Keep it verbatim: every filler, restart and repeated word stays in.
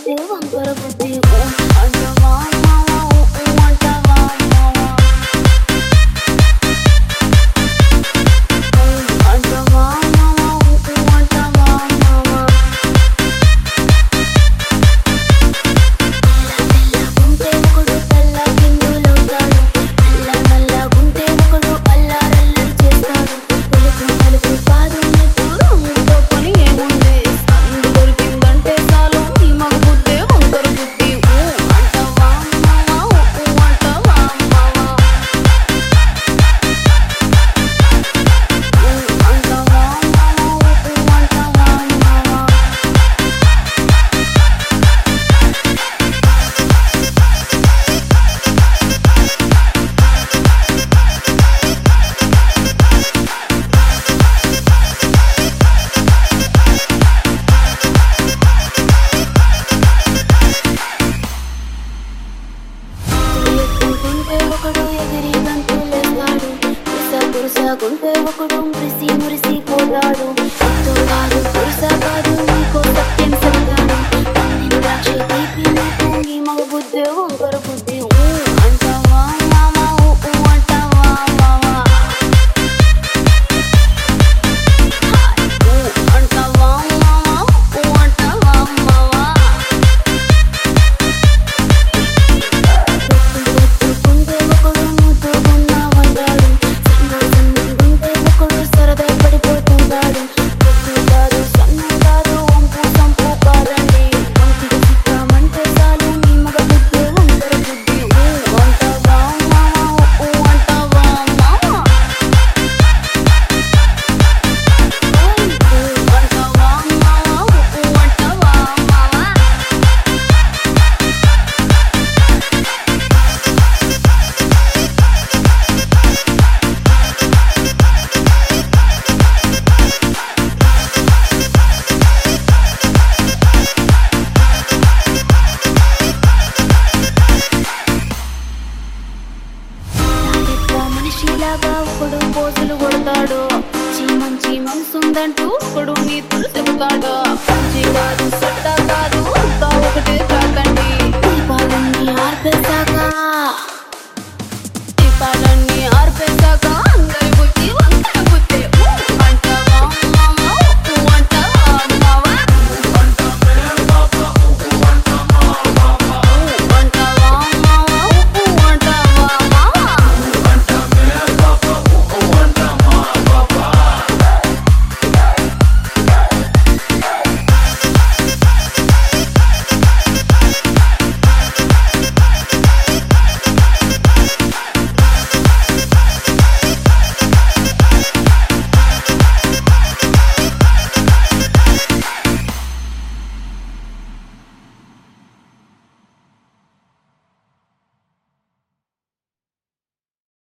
బుద్ధి వంకర బుద్ధి అంటవా మావా అంటవా మావా అంటవా మావా అంటవా మావా తెల్ల గుంటే ఒకడు తెల్ల గిందులవుతాడు నల్ల నల్ల గుంటే ఒకడు అల్లారల్లి చేస్తాడు తెలుగు నలుగు కాదు నీకు రంగుతో పని ఏముంది సందు దొరికిందంటే చాలు నీ మగ బుద్ధి వంకర బుద్ధి అంటవా మావా అంటవా మావా అంటవా మావా అంటవా మావా ఎక్కుంటుంటే ఒకడు ఎగిరి గంతులేస్తాడు కురుస కురుస గుంటే ఒకడు మురిసి మురిసి పోతాడు ఎత్తు కాదు కురుస కాదు నీకో సత్యం చెబుతాడు పన్నెండు ద్రాక్ష తీపి నీకు నీ మగ బుద్ధి వంకర బుద్ధి అంటవా మావా అంటవా మావా అంటవా మావా అంటవా మావా గుంటే ఒకడు ముద్దుగున్నామంటాడు సన్న సన్న గుంటే ఒకడు సరదా పడిపోతుంటాడు గుడ్డు కాదు సన్న కాదు వంపు సంపు కాదండి వంటికి చిక్కామంటే చాలు నీ మగ బుద్ధి వంకర బుద్ధి అంటవా మావా అంటవా మావా అంటవా మావా అంటవా మావా నాకెట్లా మనిషిలాగా ఒకడు పోజులు కొడతాడు మంచి మంచి మనసుందంటూ